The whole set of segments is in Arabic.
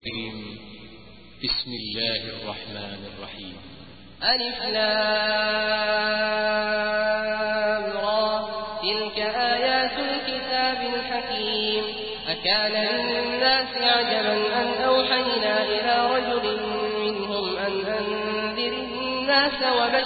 بسم الله الرحمن الرحيم. ألف لام را تلك آيات الكتاب الحكيم. أكان للناس عجبا أن أوحينا إلى رجل منهم أن أنذر الناس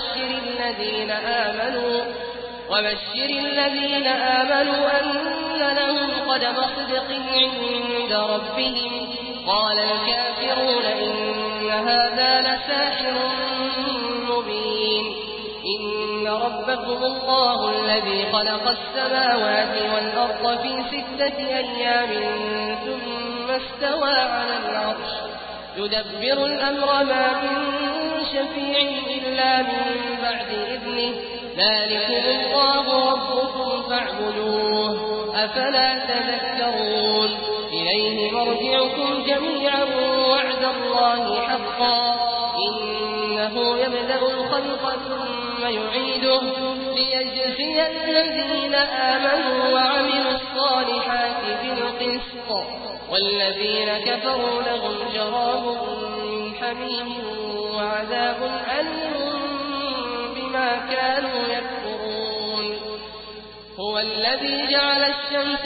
وبشر الذين آمنوا أن لهم قدم صدق عند ربهم. قال الكافرون إن هذا لساحر مبين. إن ربكم الله الذي خلق السماوات والأرض في 6 أيام ثم استوى على العرش يدبر الأمر ما من شفيع إلا من بعد إذنه. ذلكم الله ربكم فاعبدوه أفلا تذكرون. إليه مرجعكم جميعا وعد الله حقا إنه يبدأ الخلق ثم يعيده ليجزي الذين آمنوا وعملوا الصالحات بالقسط والذين كفروا لهم شراب من حميم وعذاب أليم بما كانوا يكفرون. هو الذي جعل الشمس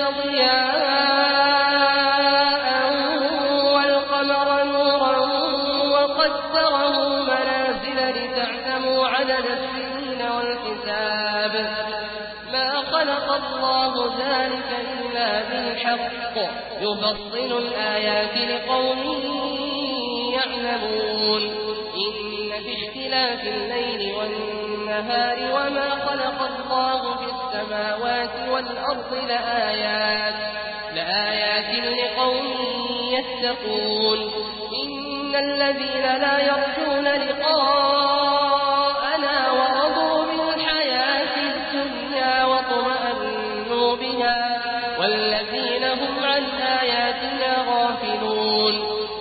ضياء والقمر نورا وقدره منازل لتعلموا عدد السنين والحساب. ما خلق الله ذلك إلا بالحق يفصل الآيات لقوم يعلمون. إن في اختلاف الليل والنهار وما خلق الله في السماوات والأرض لآيات لقوم يتقون. إن الذين لا يرجون لقاءنا ورضوا بالحياة الدنيا واطمأنوا بها والذين هم عن آياتنا غافلون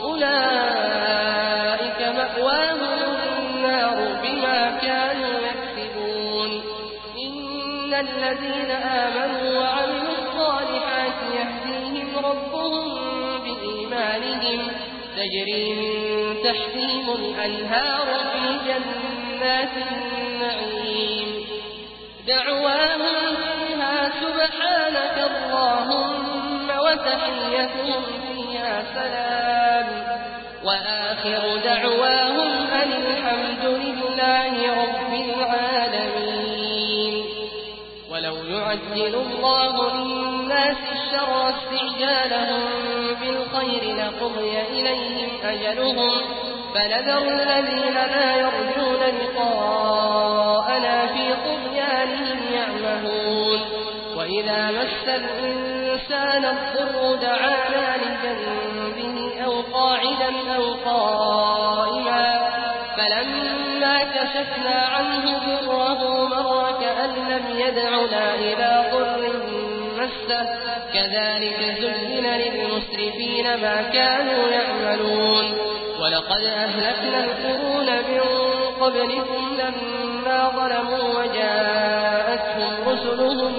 أولئك مأواهم النار بما كانوا يكسبون. إن الذين آمنوا وعملوا الصالحات يهديهم ربهم بإيمانهم تجري من تحتهم الأنهار في جنات النعيم. دعواهم فيها سبحانك اللهم وتحيتهم فيها سلام وآخر دعواهم أن الحمد لله رب العالمين. ولو يعجل الله للناس الشر استعجالهم بالخير لقضي إليهم أجلهم فنذر الذين لا يرجون لقاءنا في طغيانهم يعمهون. وإذا مس الإنسان الضر دعانا لجنبه أو قاعدا أو قائما فلما كشفنا عنه ضره مر كأن لم يدعنا إلى ضر مسه كذلك زين للمسرفين ما كانوا يعملون. ولقد أهلكنا القرون من قبلكم لما ظلموا وجاءتهم رسلهم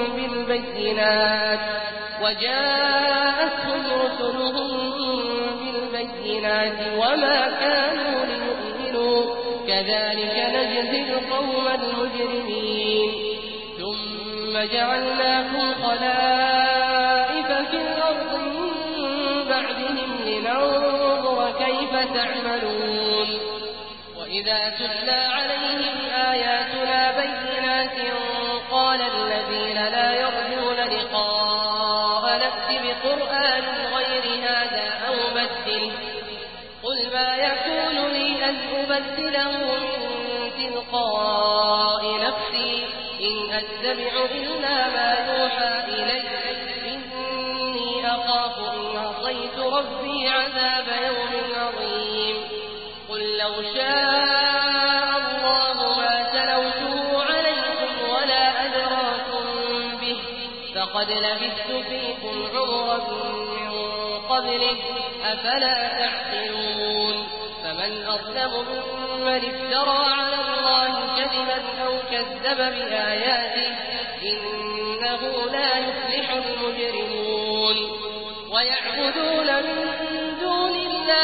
بالبينات وما كانوا ليؤمنوا كذلك نجزي القوم المجرمين. ثم جعلناكم خلائف في الأرض من بعدهم لننظر كيف تعملون. وإذا تتلى عليهم آياتنا بينات قال الذين لا يرجون لقاء نأت بقرآن غير هذا أو بدله قل ما يكون لي أن أبدله من تلقاء نفسي إن أتبع إلا ما يوحى إلي إني أخاف إن عصيت ربي عذاب يوم عظيم. قل لو شاء الله ما تلوته عليكم ولا أدراكم به فقد لبثت فيكم عمرا من قبله أفلا تعقلون. فمن أظلم ممن افترى على الله كذبا أو كذب بآياته إنه لا يفلح المجرمون. ويعبدون من دون الله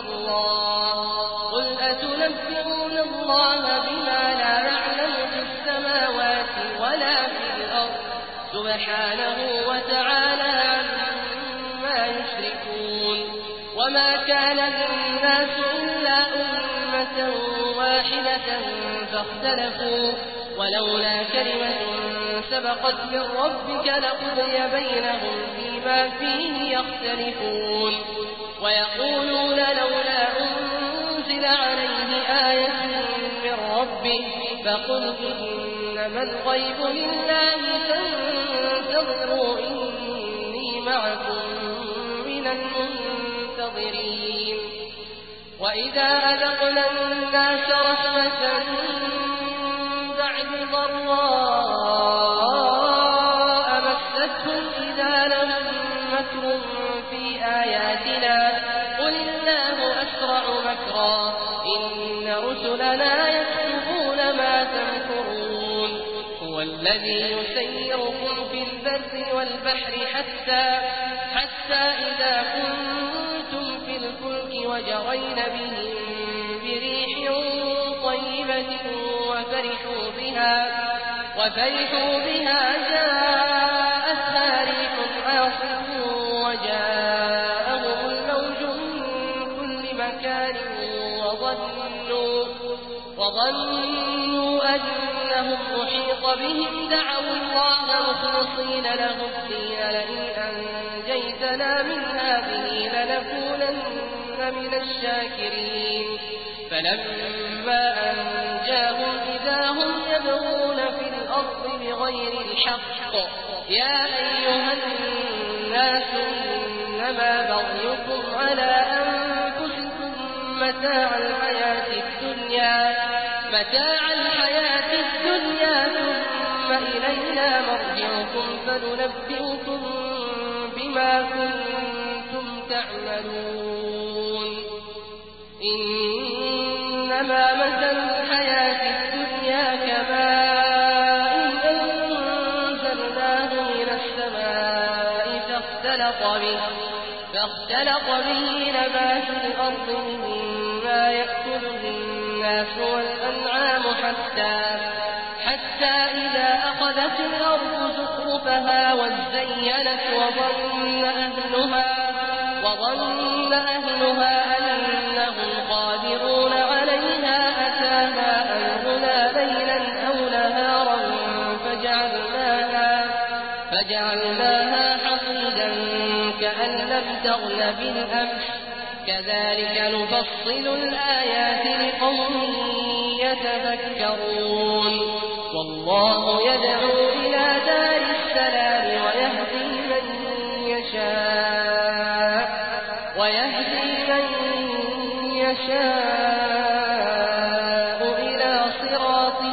الله قل أتنبئون الله بما لا يعلم في السماوات ولا في الأرض سبحانه وتعالى عما يشركون وما كان الناس إلا أمة واحدة فاختلفوا ولولا كلمة سبقت من ربك لقضي بينهم فيما فيه يختلفون ويقولون لولا أنزل عليه آية من ربه فقل إنما الغيب لله فانتظروا إني معكم من المنتظرين وإذا أذقنا الناس رحمة بعد ضراء مستهم إذا لهم مكر في آياتنا قل الله أسرع مكرا إن رسلنا يكتبون ما تمكرون هو الذي يسيركم في البر والبحر حتى إذا كنتم في الفلك وجرين بهم بريح طيبة وفرحوا بها جاءتها ريح عاصف وجاءهم الموج من كل مكان وظنوا أنهم أحيط بهم دعوا الله مخلصين له الدين لئن أنجيتنا من هذه لنكونن من الشاكرين فلما أنجاهم إذا هم يبغون في الأرض بغير الحق يا أيها الناس إنما بغيكم على أنفسكم متاع الحياة الدنيا ثم إلينا مرجعكم فننبئكم بما كنتم تعملون إنما مثل الحياة الدنيا كماء أنزلناه من السماء فاختلط به نبات الأرض مما يأكله الناس والأنعام حتى إذا أخذت الأرض زخرفها وزينت وظن أهلها أنهم قادرون عليها أتاها أمرنا ليلا أو نهارا فجعلناها حصيدا كأن لم تغن بالأمس كذلك نفصل الآيات لقوم يتفكرون والله يدعو إلى دار السلام ويهدي من يشاء إلى صراط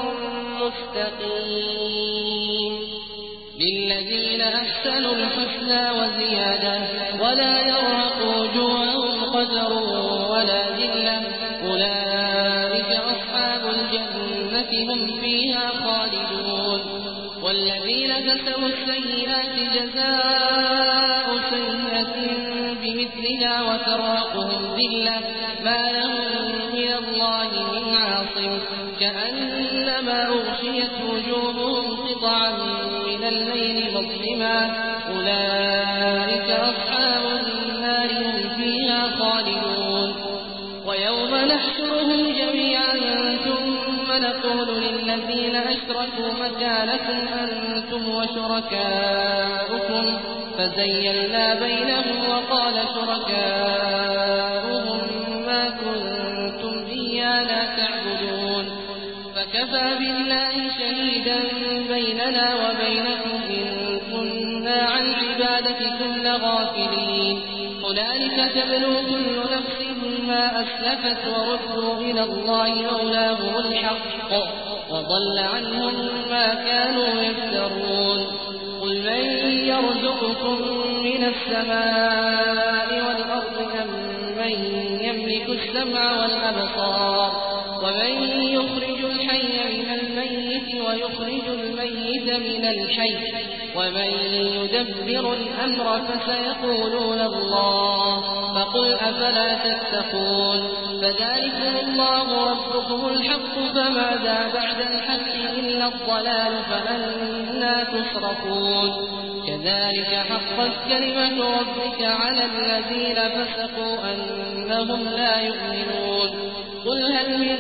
مستقيم للذين أحسنوا الحسنى وزيادة ولا يرهق وجوههم قتر ولا ذلة أولئك أصحاب الجنة هم فيها خالدون والذين كسبوا السيئات جزاء سيئة بمثلها وترهقهم ذلة ما لهم من الله من عاصم كأنما أغشيت وجوههم قطعا من الليل مظلما أولئك أصحاب النار هم فيها خالدون ويوم نحشرهم جميعا ثم نقول للذين أشركوا مكانكم أنتم وشركاؤكم فزيلنا بينهم وقال شركاؤهم ما كنتم إيانا تعبدون فكفى بالله شهيدا بيننا وبينكم إن كنا عن عبادتكم لغافلين هنالك تبلو كل نفس ما أسلفت وردوا إلى الله مولاهم الحق وضل عنهم ما كانوا يفترون قل من يرزقكم من السماء والأرض أم من يملك السمع والأبصار ومن يخرج الحي من الميت ويخرج الميت من الحي ومن يدبر الأمر فسيقولون الله فقل أفلا تتقون فذلكم الله ربكم الحق فماذا بعد الحق إلا الضلال فأنى تصرفون كذلك حقت كلمة ربك على الذين فسقوا أنهم لا يؤمنون قل هل من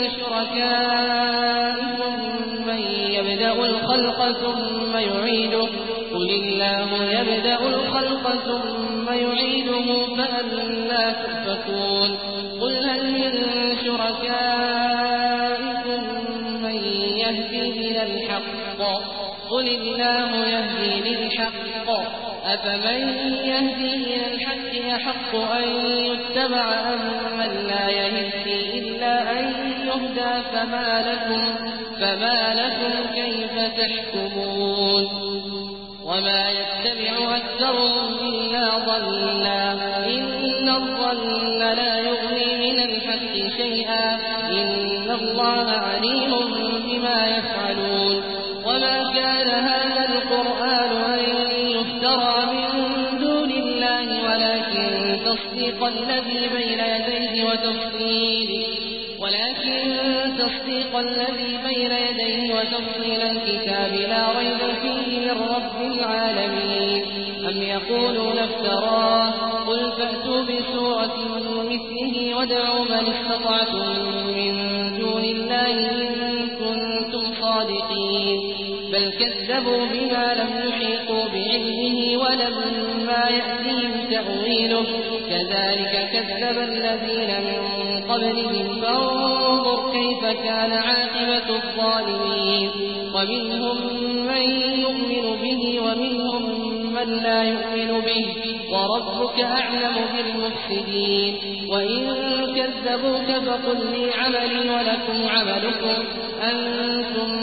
شركائكم من يبدأ الخلق ثم يعيده قل الله يبدأ الخلق ثم يعيده فأنى تؤفكون قل هل من شركائكم من يهدي إلى الحق قل الله يهدي للحق أفمن يهدي إلى الحق أحق أن يتبع أم من لا يهدي إلا أن يهدى فما لكم كيف تحكمون وما يتبع أكثرهم إلا ظنا إن الظن لا يغني من الحق شيئا إن الله عليم بما يفعلون وما كان هذا القرآن أن يفترى من دون الله ولكن تصديق الذي بين يديه وتفصيل الكتاب لا ريب فيه من رب العالمين أم يقولون افتراه قل فأتوا بسورة مثله وادعوا من استطعتم من دون الله إن كنتم صادقين بل كذبوا بما لم يحيطوا بعلمه ولما يأتهم تأويله كذلك كذب الذين من قبلهم فانظر كيف كان عاقبة الظالمين ومنهم من يؤمن به ومنهم من لا يؤمن به وربك أعلم بالمفسدين وإن كذبوك فقل لي عملي ولكم عملكم أنتم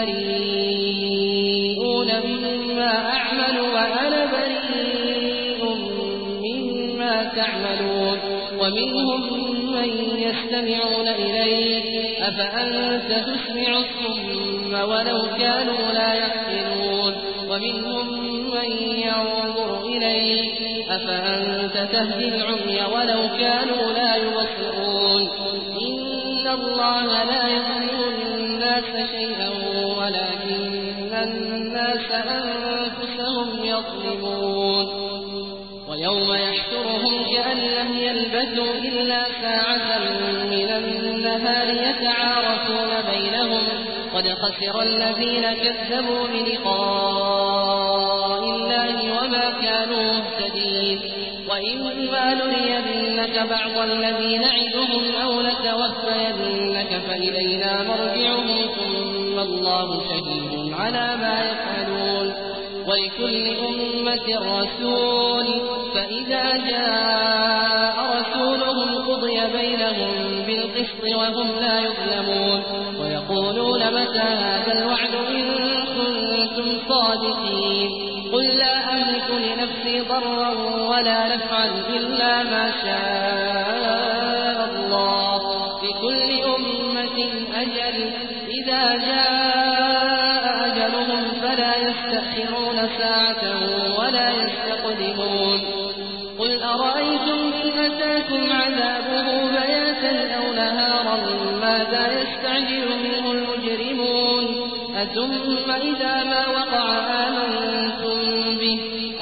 بريئون مما أعمل وأنا بريء مما تعملون ومنهم من يستمعون إليك أفأنت تسمع الصم ولو كانوا لا يعقلون ومنهم من ينظر إليك أفأنت تهدي العمي ولو كانوا لا يبصرون إن الله لا يظلم الناس شيئا ولكن الناس أنفسهم يظلمون ويوم يحشرهم كأن لم يلبثوا إلا ساعة من النهار يتعارفون بينهم قد خسر الذين كذبوا بلقاء الله وما كانوا مهتدين وإما نرينك بعض الذي نعدهم أو نتوفينك فإلينا مرجعهم ثم الله شهيد على ما يفعلون ولكل أمة رسول فإذا جاء رسولهم قضي بينهم بالقسط وهم لا يظلمون ويقولون متى هذا الوعد إن كنتم صادقين قل لا أملك لنفسي ضرا ولا نفعا إلا ما شاء الله لكل أمة أجل إذا جاء أجلهم فلا يستأخرون ساعة ولا يستقدمون قل أرأيتم إن أتاكم عذابه بياتا أو نهارا ماذا يستعجل منه المجرمون أثم إذا ما وقع آمنتم به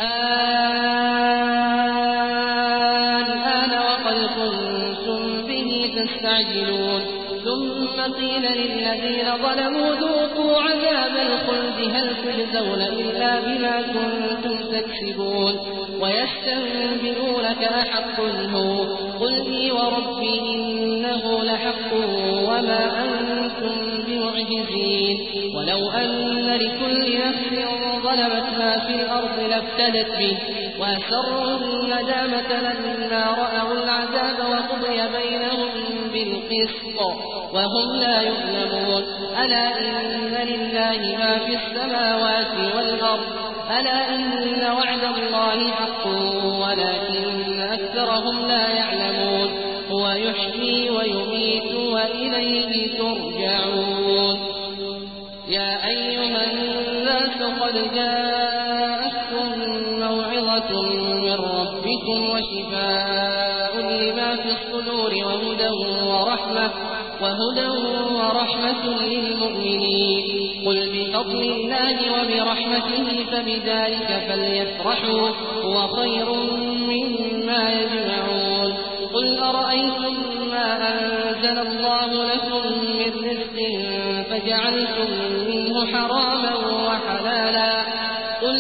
الآن وقد كنتم به تستعجلون ثم قيل للذين ظلموا ذوقوا عذاب الخلد هل تجزون إلا بما كنتم تكسبون ويستنبئونك أحق هو قل إي وربي إنه لحق وما أنتم بمعجزين ولو أن لكل نفس ظلمت ما في الأرض لافتدت به وأسروا الندامة لما رأوا العذاب وقضي بينهم بالقسط وهم لا يظلمون ألا إن لله ما في السماوات والأرض ألا إن وعد الله حق ولكن أكثرهم لا يعلمون هو يحيي ويميت وإليه ترجعون يا أيها الناس قد جاءكم الصدور وهدى ورحمة للمؤمنين. قل بفضل الله وبرحمته فبذلك فليفرحوا هو خير مما يجمعون. قل أرأيتم ما أنزل الله لكم من رزق فجعلتم منه حراما وحلالا قل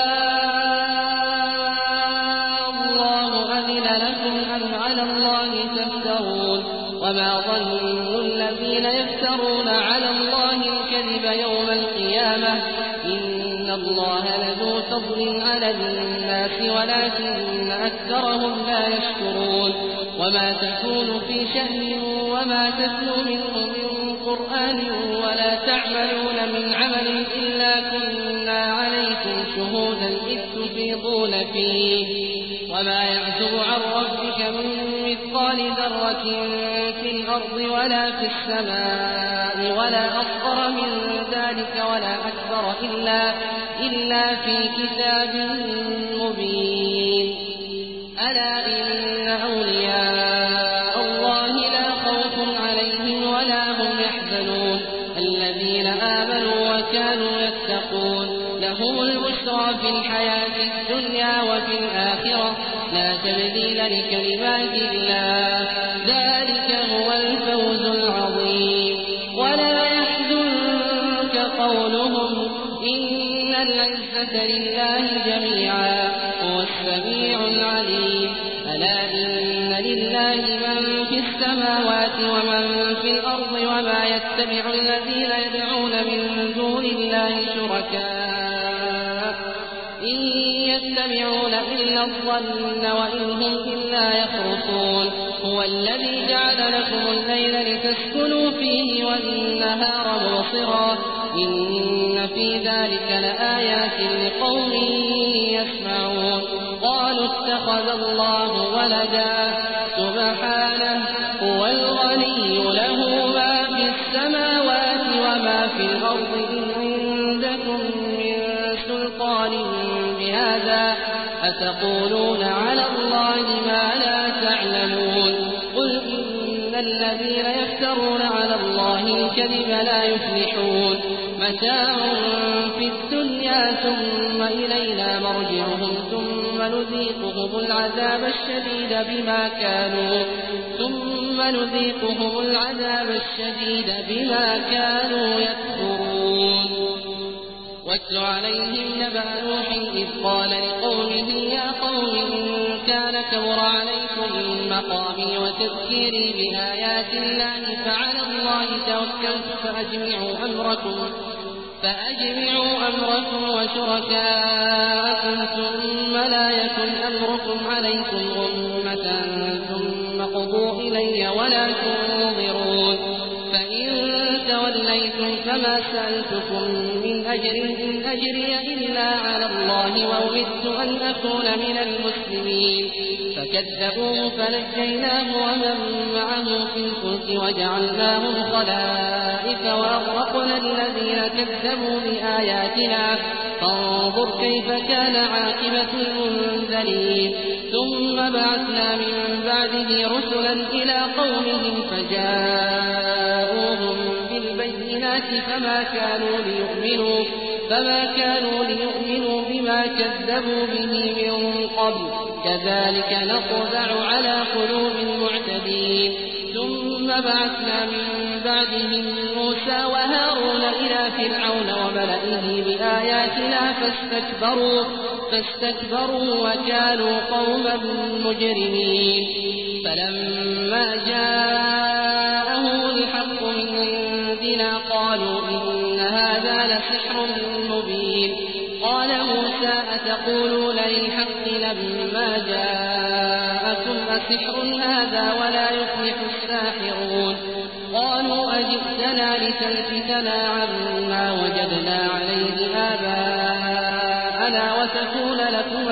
الله أذن لكم أم على الله تفترون. وما ظن الذين يفترون على الله الكذب يوم القيامة إن الله لذو فضل على الناس ولكن أكثرهم لا يشكرون. وما تكون في شأن وما تتلو منه من قرآن ولا تعملون من عمل إلا كنا عليكم شهودا إذ تفيضون فيه. وما يعزب عن ربك من مثقال ذرة في الأرض ولا في السماء ولا أصغر من ذلك ولا أكبر إلا في كتاب مبين. ألا إن أولياء الله لا خوف عليهم ولا هم يحزنون الذين آمنوا وكانوا يتقون. لهم البشرى في الحياة الدنيا وفي الآخرة لا تبديل لكلمات الله ذلك هو الفوز العظيم. ولا يحزنك قولهم إن العزة لله جميعا هو السميع العليم. ألا إن لله من في السماوات ومن في الأرض وما يتبع الذين يدعون من دون الله شركاء إن يتبعون إلا الظن وإن هم إلا يخرصون. هو الذي جعل لكم الليل لتسكنوا فيه والنهار مبصرا إن في ذلك لآيات لقوم يسمعون. قالوا اتخذ الله ولدا سبحانه هو الغني له ما في السماوات وما في الأرض إن عندكم من سلطان بهذا أتقولون على الله ما لا تعلمون. قل إن الذين يفترون على الله الكذب لا يفلحون. متاع في الدنيا ثم إلينا مرجعهم ثم نذيقهم العذاب الشديد بما كانوا يكفرون. واتل عليهم نبأ نوح إذ قال لقومه يا قوم إن كان كبر عليكم مقامي وتذكيري بآيات الله فعلى الله توكلت فأجمعوا أمركم وشركاءكم ثم لا يكن أمركم عليكم غمة ثم قضوا إلي ولا تنظرون. فإن توليتم فما سألتكم من أجر إن أجري إلا على الله وأمرت أن أكون من المسلمين. فكذبوه فنجيناه ومن معه في الفلك وجعلناهم خلائف وأغرقنا الذين كذبوا بآياتنا فانظر كيف كان عاقبة المنذرين. ثم بعثنا من بعده رسلا إلى قومهم فجاءوهم بالبينات فما كانوا ليؤمنوا بما كذبوا به من قبل كذلك نطبع على قلوب المعتدين. ثم بعثنا من بعدهم موسى وهارون إلى فرعون وملئه بآياتنا فاستكبروا وكانوا قوما مجرمين. فلما جاءهم الحق من عندنا قالوا إن هذا لسحر مبين. قال موسى أتقولون للحق لما جاءكم أسحر هذا ولا يفلح الساحرون. قالوا أجئتنا لتلفتنا عما وجدنا عليه آباءنا وتكون لكما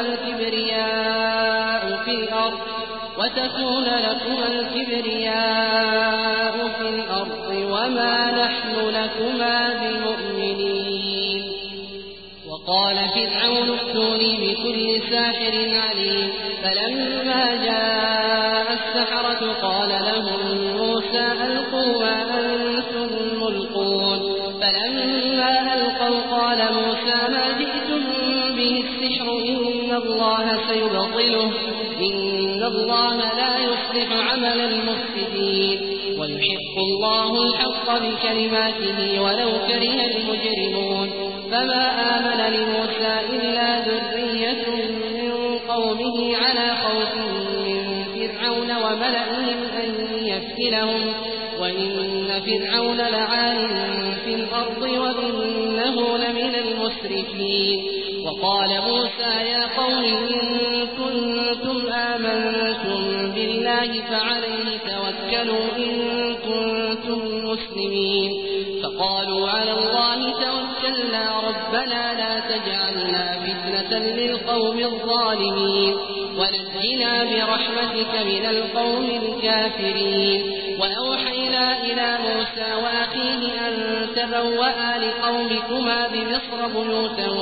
الكبرياء في الأرض وما نحن لكما بمؤمنين. وقال فرعون ائتوني بكل ساحر عليم. فلما جاء السحرة قال لهم موسى ألقوا ما أنتم ملقون فلما ألقوا قال موسى ما جئتم به السحر إن الله سيبطله إن الله لا يصلح عمل المفسدين ويحق الله الحق بكلماته ولو كره المجرمون فما آمن لموسى إلا ذرية من قومه على خوف من فرعون وملئهم أن يفتنهم وإن فرعون لعال في الأرض وإنه لمن المسرفين وقال موسى يا قوم إن كنتم آمنتم بالله فعليه توكلوا إن كنتم مسلمين فقالوا على الله توكلنا ربنا لا تجعلنا فتنة للقوم الظالمين ونجنا برحمتك من القوم الكافرين وأوحينا إلى موسى وأخيه أن تبوأ لقومكما بمصر بيوتا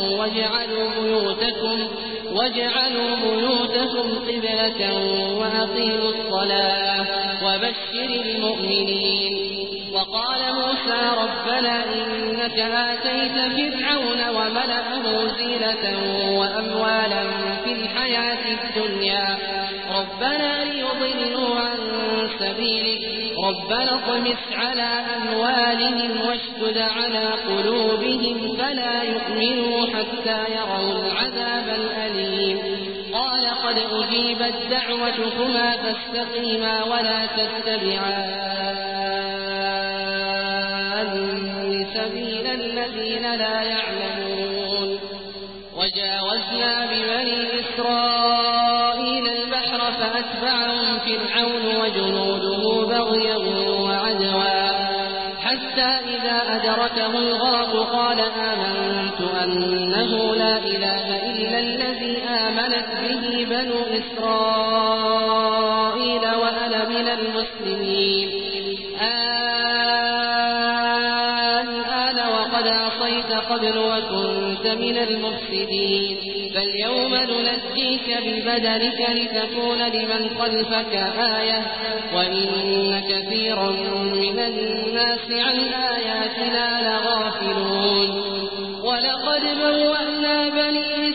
واجعلوا بيوتكم قبلة وأقيموا الصلاة وبشر المؤمنين وقال موسى ربنا إنك آتيت فرعون وملأه زينة وأموالا في الحياة الدنيا ربنا ليضلوا عن سبيلك ربنا اطمس على أموالهم واشدد على قلوبهم فلا يؤمنوا حتى يروا العذاب الأليم قال قد أجيبت دعوتكما فاستقيما ولا تتبعان سبيل الذين لا يعلمون وجاوزنا ببني إسرائيل البحر فأتبعهم فرعون وجنوده بغيا وعدوا حتى إذا أدركه الغرق قال آمنت أنه لا إله إلا الذي آمنت به بنو إسرائيل وأنا من المسلمين وقد عصيت قبل وكنت من المفسدين فاليوم ننجيك ببدنك لتكون لمن خلفك آية وإن كثيرا من الناس عن آياتنا لغافلون ولقد بوأنا بني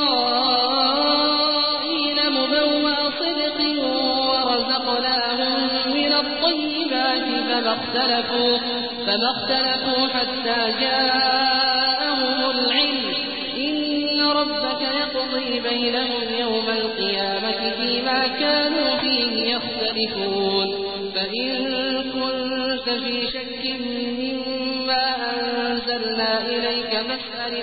إسرائيل مبوأ صدق ورزقناهم من الطيبات فما اختلفوا حتى جاءهم العلم إن ربك يقضي بينهم يوم القيامة فيما كانوا فيه يختلفون فإن كنت في شك مما أنزلنا إليك فاسأل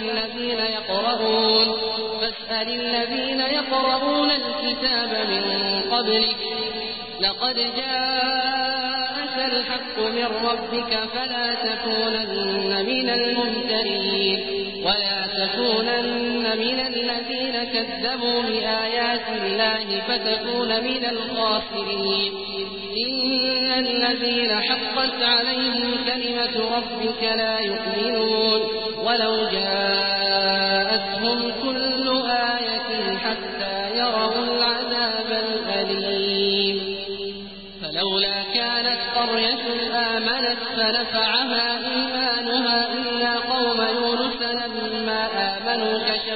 الذين يقرؤون الكتاب من قبلك لقد جاءك الحق من ربك فلا تكونن من الممترين ولا تكونن من الذين كذبوا بآيات الله فتكون من الخاسرين إن الذين حقت عليهم كلمة ربك لا يؤمنون ولو جاءتهم كل آية حتى يروا العذاب الأليم فلولا كانت قرية آمنت فنفعها إيمانها إلا قوم يونس لما آمنوا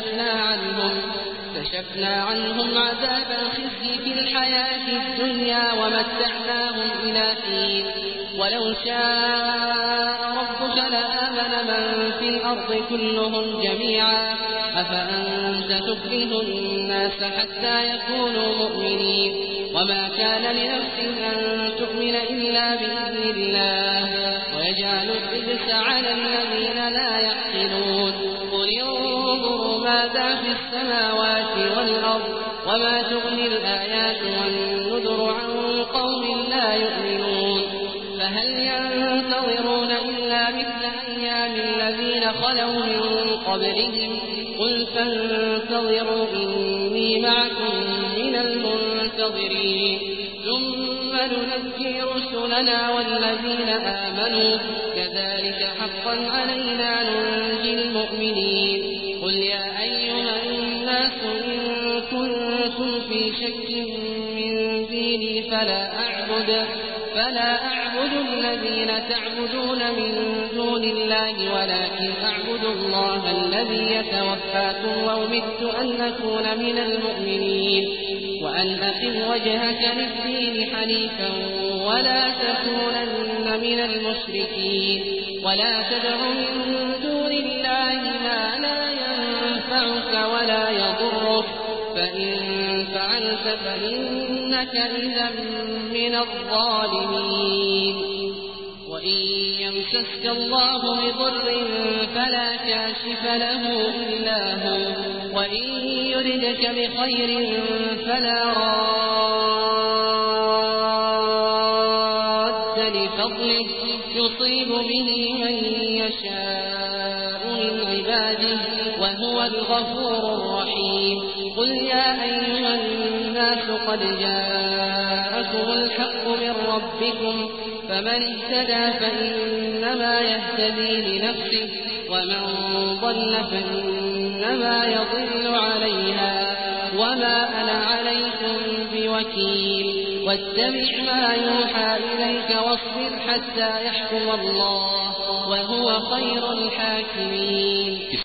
كشفنا عنهم عذاب الخزي في الحياة الدنيا ومتعناهم إلى حين ولو شاء ربك لآمن من في الأرض كلهم جميعا أفأنت تكره الناس حتى يكونوا مؤمنين وما كان لنفس أن تؤمن إلا بإذن الله ويجعل الرجس على الذين لا يعقلون قل انظروا ماذا في السماوات والأرض وما تغني الآيات والنذر عن قوم لا يؤمنون فهل ينتظرون إلا مثل أيام الذين خلوا من قبلهم قل فانتظروا إني معكم من المنتظرين ثم ننجي رسلنا والذين آمنوا كذلك حقا علينا ننجي المؤمنين قل يا أيها الناس إن كنتم في شك من ديني فلا أعبد الذين تعبدون من دون الله ولكن أعبد الله الذي يتوفاكم وأمرت أن أكون من المؤمنين وأن أقم وجهك للدين حنيفا ولا تكونن من المشركين ولا تدع من دون الله ما لا ينفعك ولا يضرك فإن فعلت فإنك إذا من الظالمين وإن يمسسك الله بضر فلا كاشف له إلا هو وإن يردك بخير فلا راد لفضله يصيب به من يشاء من عباده وهو الغفور الرحيم قل يا أيها الناس قد جاءكم الحق من ربكم فمن اهتدى فإنما يهتدي لنفسه ومن ضل فإنما يضل عليها وما أنا عليكم بوكيل واتبع ما يوحى إليك واصبر حتى يحكم الله وهو خير الحاكمين.